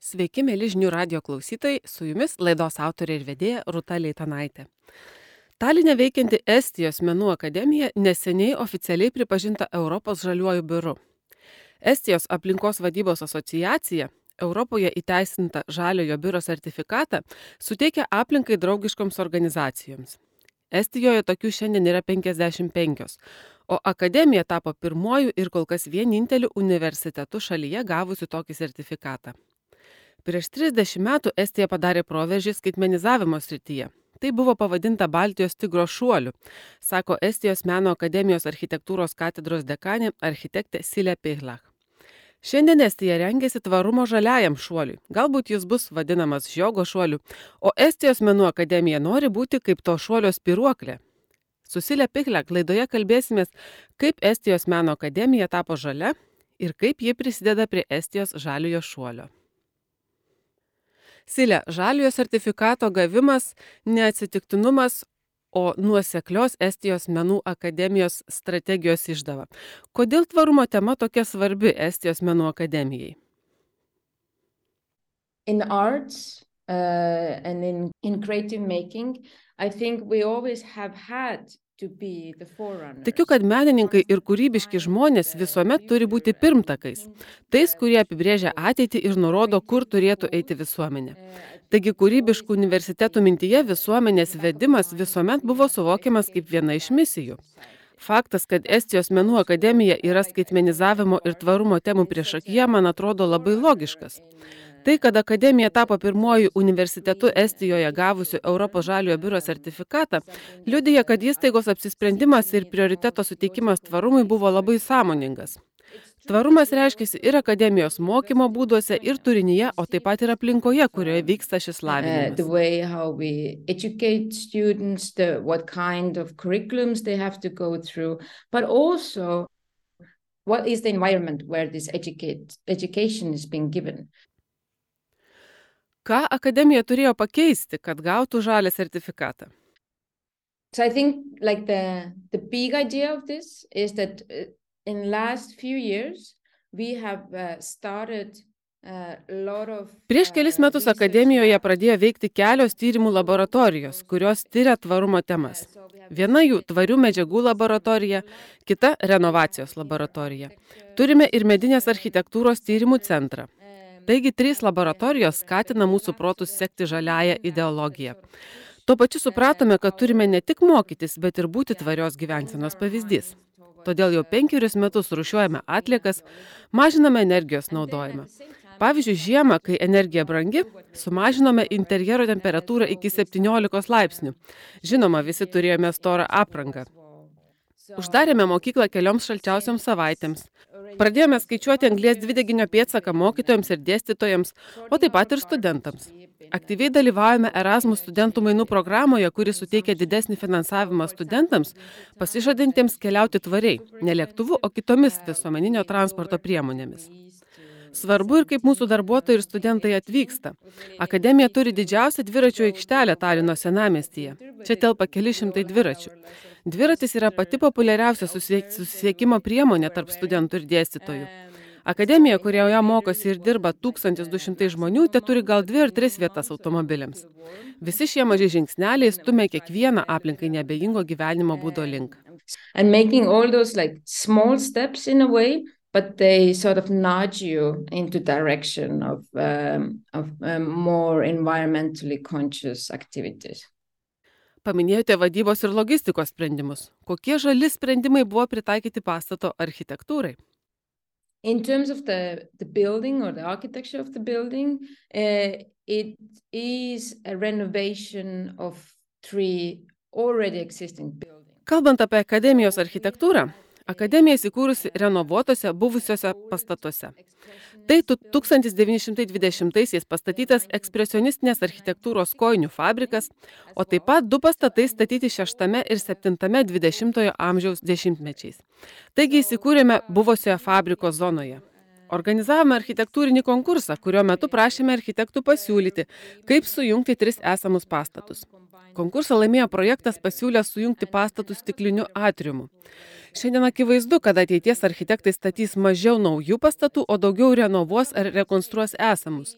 Sveiki, mėly žinių radio klausytojai, su jumis laidos autorė ir vedėja Rūta Leitanaitė. Taline veikianti Estijos menų akademija neseniai oficialiai pripažinta Europos žaliuoju biuru. Estijos aplinkos vadybos asociacija Europoje įteisinta žaliojo biuro sertifikatą suteikia aplinkai draugiškoms organizacijoms. Estijoje tokių šiandien yra 55, o akademija tapo pirmuoju ir kol kas vieninteliu universitetu šalyje gavusiu tokį sertifikatą. Prieš 30 metų Estija padarė proveržį skaitmenizavimo srityje. Tai buvo pavadinta Baltijos tigro šuoliu, sako Estijos meno akademijos architektūros katedros dekanė architektė Silja Pihlach. Šiandien Estija rengiasi tvarumo žaliajam šuoliui, galbūt jis bus vadinamas žiogo šuoliu, o Estijos menų akademija nori būti kaip to šuolio spyruoklė. Su Silja Pihlach laidoje kalbėsimės, kaip Estijos meno akademija tapo žalia ir kaip ji prisideda prie Estijos žaliojo šuolio. Silja, žaliojo sertifikato gavimas neatsitiktinumas, o nuoseklios Estijos menų akademijos strategijos išdava. Kodėl tvarumo tema tokia svarbi Estijos menų akademijai? In arts and in creative making, I think we always have had to be the forerunner. Tikiu, kad menininkai ir kūrybiški žmonės visuomet turi būti pirmtakais, tais, kurie apibrėžia ateitį ir nurodo, kur turėtų eiti visuomenė. Taigi kūrybiškų universitetų mintyje visuomenės vedimas visuomet buvo suvokiamas kaip viena iš misijų. Faktas, kad Estijos menų akademija yra skaitmenizavimo ir tvarumo temų priešakyje, man atrodo labai logiškas. Tai, kad akademija tapo pirmuoju universitetu Estijoje gavusiu Europos žaliojo biuro sertifikatą, liudija, kad įstaigos apsisprendimas ir prioriteto suteikimas tvarumui buvo labai sąmoningas. Tvarumas reiškiasi ir akademijos mokymo būduose, ir turinyje, o taip pat ir aplinkoje, kurioje vyksta šis lavinimas. The way how we educate students, what kind of curriculums they have to go through, but also what is the environment where this education is being given. Ką akademija turėjo pakeisti, kad gautų žalią sertifikatą? So I think like the big idea of this is that in last few years we have started a lot of Prieš kelis metus akademijoje pradėjo veikti kelios tyrimų laboratorijos, kurios tyria tvarumo temas. Viena jų tvarių medžiagų laboratorija, kita renovacijos laboratorija. Turime ir medinės architektūros tyrimų centrą. Taigi 3 laboratorijos skatina mūsų protus sekti žaliąją ideologiją. Tuo pačiu supratome, kad turime ne tik mokytis, bet ir būti tvarios gyvensenos pavyzdys. Todėl jau 5 metus rūšiuojame atliekas, mažiname energijos naudojimą. Pavyzdžiui, žiemą, kai energija brangi, sumažinome interjero temperatūrą iki 17 laipsnių. Žinoma, visi turėjome storą aprangą. Uždarėme mokyklą kelioms šalčiausioms savaitėms. Pradėjome skaičiuoti anglies dvideginio pėdsaką mokytojams ir dėstytojams, o taip pat ir studentams. Aktyviai dalyvaujame Erasmus studentų mainų programoje, kuri suteikia didesnį finansavimą studentams, pasižadantiems keliauti tvariai, ne lėktuvu, o kitomis visuomeninio transporto priemonėmis. Svarbu ir kaip mūsų darbuotojai ir studentai atvyksta. Akademija turi didžiausią dviračių aikštelę Talino senamiestyje. Čia telpa keli šimtai dviračių. Dviratis yra pati populiariausia susisiekimo priemonė tarp studentų ir dėstytojų. Akademija, kurioje mokosi ir dirba 1200 žmonių, te turi gal 2 ar 3 vietas automobiliams. Visi šie maži žingsneliai stumia kiekvieną aplinkai neabejingo gyvenimo būdo link. And making all those like small steps in a way, but they sort of nudge you into direction of more environmentally conscious activities. Paminėjote vadybos ir logistikos sprendimus. Kokie žali sprendimai buvo pritaikyti pastato architektūrai? In terms of the building or the architecture of the building, it is a renovation of 3 already existing buildings. Kalbant apie akademijos architektūrą, akademija įsikūrusi renovuotose buvusiuose pastatuose. Tai 1920-aisiais pastatytas ekspresionistinės architektūros kojinių fabrikas, o taip pat 2 pastatai statyti 6 ir 7 20-ojo amžiaus dešimtmečiais. Taigi įsikūrėme buvusioje fabriko zonoje. Organizavome architektūrinį konkursą, kurio metu prašėme architektų pasiūlyti, kaip sujungti 3 esamus pastatus. Konkursą laimėjo projektas pasiūlęs sujungti pastatus stikliniu atriumu. Šiandien akivaizdu, kad ateities architektai statys mažiau naujų pastatų, o daugiau renovuos ar rekonstruos esamus.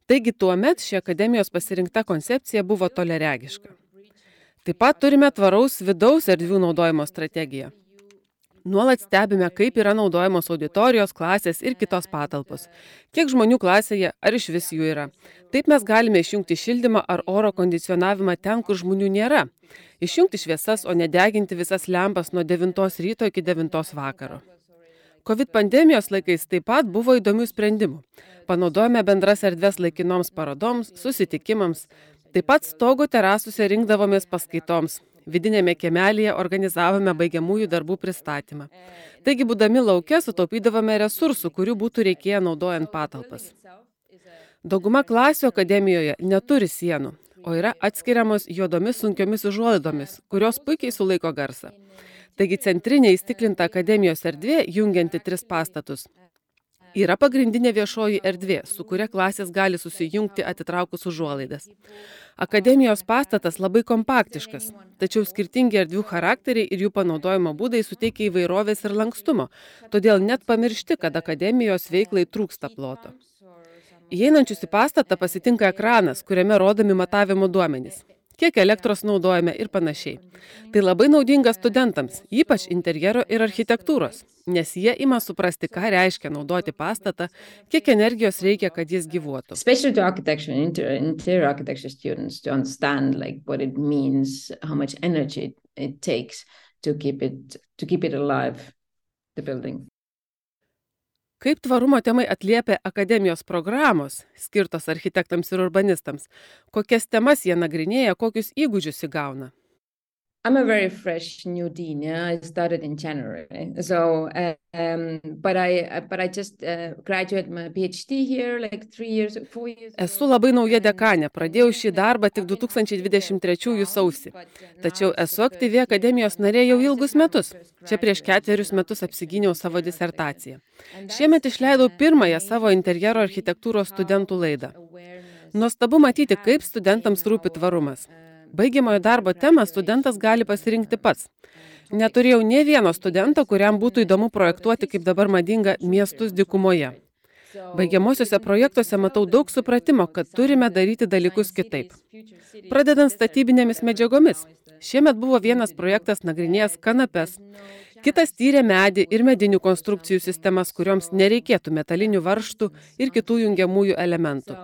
Taigi tuomet ši akademijos pasirinkta koncepcija buvo toliaregiška. Taip pat turime tvaraus vidaus erdvių naudojimo strategiją. Nuolat stebime, kaip yra naudojamos auditorijos, klasės ir kitos patalpos. Kiek žmonių klasėje, ar iš vis jų yra. Taip mes galime išjungti šildymą ar oro kondicionavimą ten, kur žmonių nėra. Išjungti šviesas, o nedeginti visas lempas nuo 9 ryto iki 9 vakaro. COVID pandemijos laikais taip pat buvo įdomių sprendimų. Panaudojame bendras erdves laikinoms parodoms, susitikimams. Taip pat stogo terasose rinkdavomės paskaitoms. Vidinėme kiemelėje organizavome baigiamųjų darbų pristatymą. Taigi, būdami lauke, sutaupydavome resursų, kurių būtų reikėję naudojant patalpas. Dauguma klasių akademijoje neturi sienų, o yra atskiriamos juodomis sunkiomis užuolaidomis, kurios puikiai sulaiko garsą. Taigi, centrinė įstiklinta akademijos erdvė, jungianti 3 pastatus, yra pagrindinė viešoji erdvė, su kuria klasės gali susijungti atitraukus užuolaidas. Akademijos pastatas labai kompaktiškas, tačiau skirtingi erdvių charakteriai ir jų panaudojimo būdai suteikia įvairovės ir lankstumo, todėl net pamiršti, kad akademijos veiklai trūksta ploto. Įeinančius į pastatą pasitinka ekranas, kuriame rodomi matavimo duomenys. Kiek elektros naudojame ir panašiai. Tai labai naudinga studentams, ypač interjero ir architektūros, nes jie ima suprasti, ką reiškia naudoti pastatą, kiek energijos reikia, kad jis gyvuotų. Especially to architecture and interior architecture students to understand what it means, how much energy it takes to keep it alive, the building. Kaip tvarumo temai atliepia akademijos programos, skirtos architektams ir urbanistams, kokias temas jie nagrinėja, kokius įgūdžius įgauna? I'm a very fresh new dean. Yeah? I started in January. So, but I just graduated my PhD here 4 years. Esu labai nauja dekanė, pradėjau šį darbą tik 2023 sausį. Tačiau esu aktyvi akademijos narė jau ilgus metus. Čia prieš 4 metus apsigyniau savo disertaciją. Šiemet išleidau pirmąją savo interjero architektūros studentų laidą. Nuostabu matyti, kaip studentams rūpi tvarumas. Baigiamojo darbo temą studentas gali pasirinkti pats. Neturėjau nė vieno studento, kuriam būtų įdomu projektuoti, kaip dabar madinga, miestus dykumoje. Baigiamosiuose projektuose matau daug supratimo, kad turime daryti dalykus kitaip. Pradedant statybinėmis medžiagomis. Šiemet buvo vienas projektas nagrinėjęs kanapes. Kitas tyrė medį ir medinių konstrukcijų sistemas, kurioms nereikėtų metalinių varžtų ir kitų jungiamųjų elementų.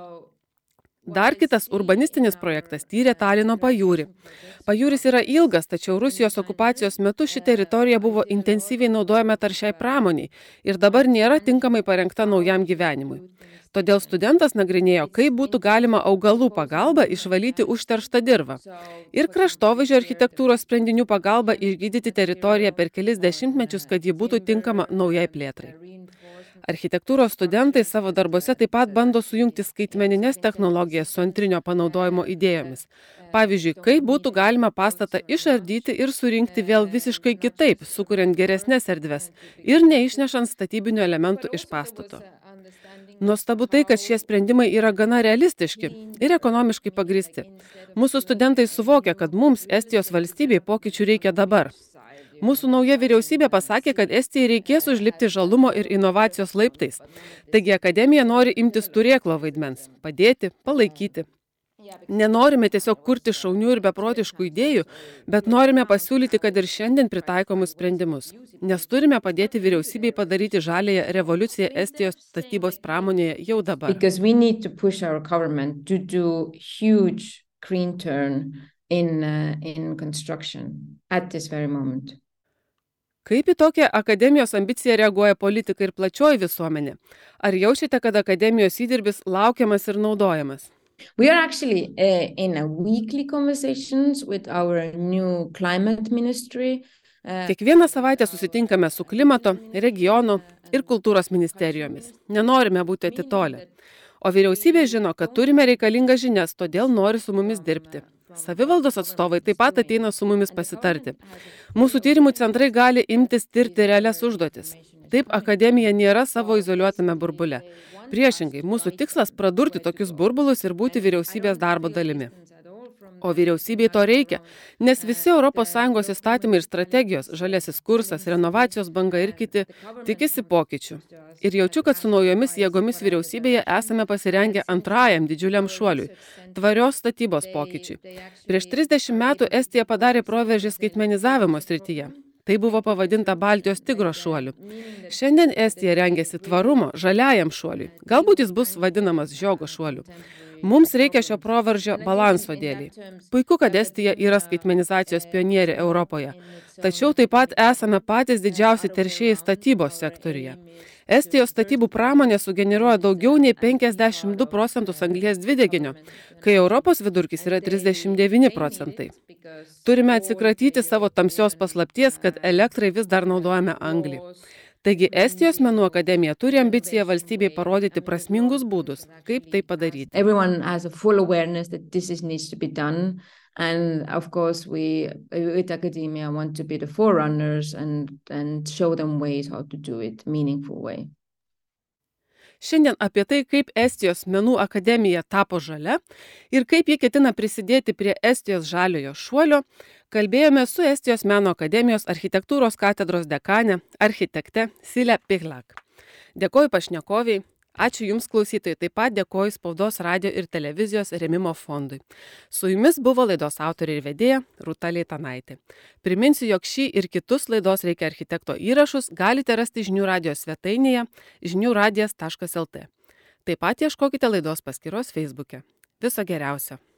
Dar kitas urbanistinis projektas tyrė Talino pajūrį. Pajūris yra ilgas, tačiau Rusijos okupacijos metu ši teritorija buvo intensyviai naudojama taršiai pramoniai ir dabar nėra tinkamai parengta naujam gyvenimui. Todėl studentas nagrinėjo, kaip būtų galima augalų pagalba išvalyti užterštą dirvą ir kraštovaizdžio architektūros sprendinių pagalba išgydyti teritoriją per kelis dešimtmečius, kad ji būtų tinkama naujai plėtrai. Architektūros studentai savo darbuose taip pat bando sujungti skaitmenines technologijas su antrinio panaudojimo idėjomis. Pavyzdžiui, kaip būtų galima pastatą išardyti ir surinkti vėl visiškai kitaip, sukuriant geresnes erdves ir neišnešant statybinių elementų iš pastato. Nuostabu tai, kad šie sprendimai yra gana realistiški ir ekonomiškai pagristi. Mūsų studentai suvokia, kad mums, Estijos valstybei, pokyčių reikia dabar. Mūsų nauja vyriausybė pasakė, kad Estijai reikės užlipti žalumo ir inovacijos laiptais. Taigi akademija nori imtis turėklo vaidmens, padėti, palaikyti. Nenorime tiesiog kurti šaunių ir beprotiškų idėjų, bet norime pasiūlyti, kad ir šiandien pritaikomus sprendimus. Nes turime padėti vyriausybei padaryti žaliąją revoliuciją Estijos statybos pramonėje jau dabar. Because we need to push our government to do huge green turn in construction at this very moment. Kaip į tokią akademijos ambiciją reaguoja politikai ir plačioji visuomenė? Ar jaučiate, kad akademijos įdirbis laukiamas ir naudojamas? We are actually in a weekly conversations with our new climate ministry. Kiekvieną savaitę susitinkame su klimato, regionų ir kultūros ministerijomis. Nenorime būti atitolę. O vyriausybė žino, kad turime reikalingas žinias, todėl nori su mumis dirbti. Savivaldos atstovai taip pat ateina su mumis pasitarti. Mūsų tyrimų centrai gali imtis tirti realias užduotis. Taip, akademija nėra savo izoliuotame burbule. Priešingai, mūsų tikslas pradurti tokius burbulus ir būti vyriausybės darbo dalimi. O vyriausybei to reikia, nes visi ES įstatymai ir strategijos, žaliasis kursas, renovacijos banga ir kiti tikisi pokyčių. Ir jaučiu, kad su naujomis jėgomis vyriausybėje esame pasirengę antrajam didžiuliam šuoliui – tvarios statybos pokyčiui. Prieš 30 metų Estija padarė proveržį skaitmenizavimo srityje. Tai buvo pavadinta Baltijos tigro šuoliu. Šiandien Estija rengiasi tvarumo, žaliajam šuoliui. Galbūt jis bus vadinamas žiogo šuoliu. Mums reikia šio proveržio balanso dėliai. Puiku, kad Estija yra skaitmenizacijos pionierė Europoje. Tačiau taip pat esame patys didžiausi teršėjai statybos sektoriuje. Estijos statybų pramonė sugeneruoja daugiau nei 52% anglies dvideginio, kai Europos vidurkis yra 39%. Turime atsikratyti savo tamsios paslapties, kad elektrai vis dar naudojame anglį. Taigi Estijos menų akademija turi ambiciją valstybei parodyti prasmingus būdus, kaip tai padaryti. Everyone has a full awareness that this needs to be done. And of course, we with academia want to be the forerunners and show them ways how to do it meaningful way. Šiandien apie tai, kaip Estijos menų akademija tapo žalia ir kaip ji ketina prisidėti prie Estijos žaliojo šuolio, kalbėjome su Estijos meno akademijos architektūros katedros dekane, architekte Silja Pihlak. Dėkoju pašnekoviai. Ačiū Jums, klausytojai, taip pat dėkoju Spaudos, radio ir televizijos rėmimo fondui. Su Jumis buvo laidos autorė ir vedėja Rūta Leitanaitė. Priminsiu, jog šį ir kitus laidos Reikia architekto įrašus galite rasti Žinių radijos svetainėje žiniuradijas.lt. Taip pat ieškokite laidos paskyros Facebook'e. Viso geriausio.